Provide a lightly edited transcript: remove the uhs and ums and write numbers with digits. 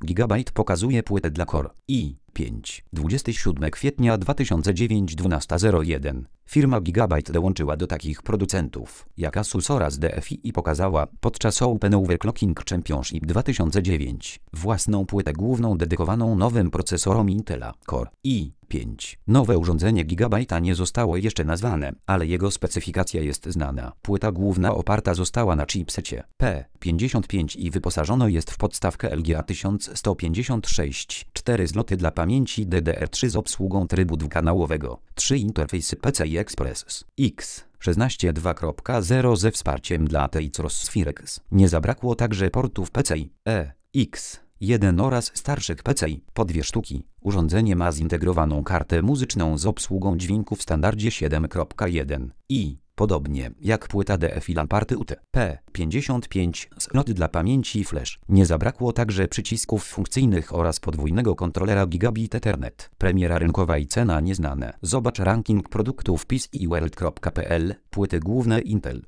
GB pokazuje płytę dla Core i5. 27 kwietnia 2009 12:01. Firma Gigabyte dołączyła do takich producentów jak Asus oraz DFI i pokazała podczas Open Overclocking Championship 2009 własną płytę główną dedykowaną nowym procesorom Intela Core i5. Nowe urządzenie Gigabyte'a nie zostało jeszcze nazwane, ale jego specyfikacja jest znana. Płyta główna oparta została na chipsecie P55 i wyposażona jest w podstawkę LGA 1156, 4 sloty dla pamięci DDR3 z obsługą trybu dwukanałowego, 3 interfejsy PCI Express X 16 2.0 ze wsparciem dla TX Sphirex. Nie zabrakło także portów PCI X1 oraz starszych PCI po 2 sztuki. Urządzenie ma zintegrowaną kartę muzyczną z obsługą dźwięku w standardzie 7.1 i podobnie jak płyta DFI Lamparty UT P55 slot dla pamięci flash. Nie zabrakło także przycisków funkcyjnych oraz podwójnego kontrolera Gigabit Ethernet. Premiera rynkowa i cena nieznane. Zobacz ranking produktów PCIworld.pl. Płyty główne Intel